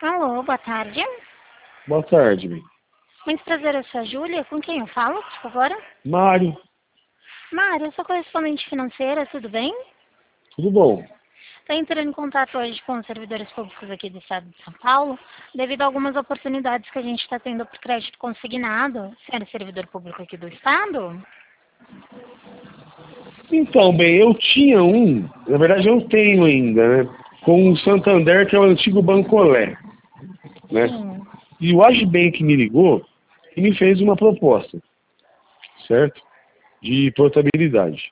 Alô, boa tarde. Boa tarde, bem. Muito prazer, eu sou a Júlia. Com quem eu falo, por favor? Mário, Mário, eu sou correspondente financeira, tudo bem? tudo bom? Estou entrando em contato hoje com os servidores públicos aqui do estado de São Paulo, devido a algumas oportunidades que a gente está tendo por crédito consignado. Você é servidor público aqui do estado? Então, bem, eu tinha na verdade eu tenho ainda, né? Com o Santander, que é o antigo Bancolé, né? Sim. E o Agibank me ligou e me fez uma proposta, certo? De portabilidade.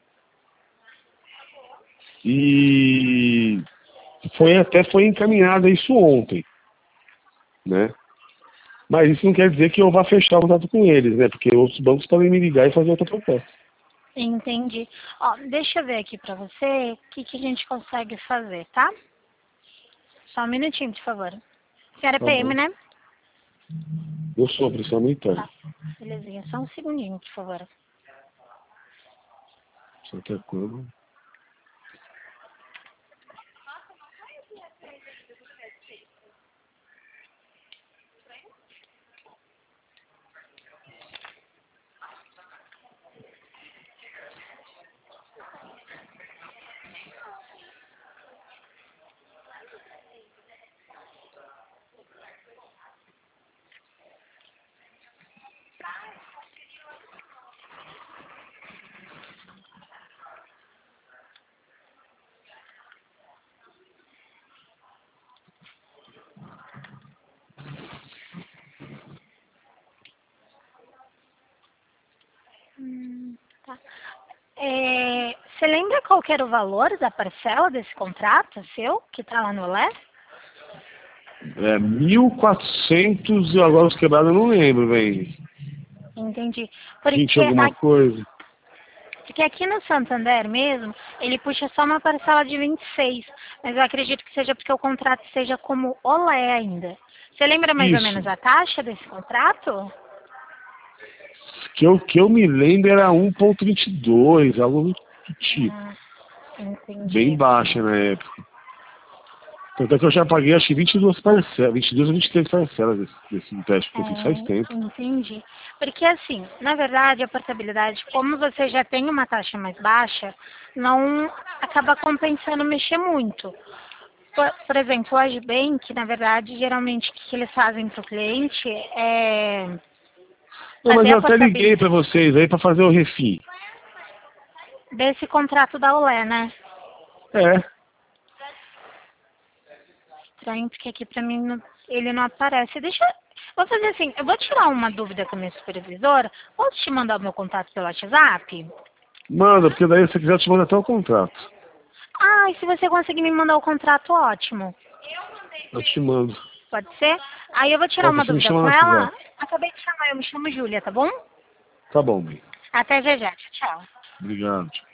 E foi encaminhado isso ontem, né? Mas isso não quer dizer que eu vá fechar o contato com eles, né? Porque outros bancos podem me ligar e fazer outra proposta. Entendi. Ó, deixa eu ver aqui pra você o que a gente consegue fazer, tá? Só um minutinho, por favor. Senhora Tá PM, bom. né? Eu sou pressão militar. Tá. Belezinha. Só um segundinho, por favor. Só até quando? Tá. Você lembra qual que era o valor da parcela desse contrato seu, que tá lá no LE? 1.400 e agora os quebrados eu não lembro, velho. Entendi. 20 alguma coisa. Porque aqui no Santander mesmo, ele puxa só uma parcela de 26. Mas eu acredito que seja porque o contrato seja como OLE ainda. Você lembra mais ou menos Isso. a taxa desse contrato? Que eu me lembro era 1,22, algo do tipo. Ah, Bem entendi. baixa na época. Tanto é que eu já paguei acho que 22 parcelas, 22 ou 23 parcelas desse empréstimo que eu fiz faz tempo. Entendi. Porque assim, na verdade, a portabilidade, como você já tem uma taxa mais baixa, não acaba compensando mexer muito. Por exemplo, o Agibank, na verdade, geralmente o que eles fazem para o cliente é Não, mas fazer eu a até liguei portabilidade pra vocês aí pra fazer o refim. desse contrato da ULE, né? É. Estranho, porque aqui pra mim ele não aparece. Vou fazer assim, eu vou tirar uma dúvida com a minha supervisora. Posso te mandar o meu contato pelo WhatsApp? Manda, porque daí se você quiser eu te mando até o contrato. Ah, e se você conseguir me mandar o contrato, ótimo. Eu te mando. Pode ser? Aí eu vou tirar Ó, uma você me dúvida chama com no ela. WhatsApp. Acabei de chamar, eu me chamo Júlia, tá bom? Tá bom, bem. Até já já. Tchau. Obrigado.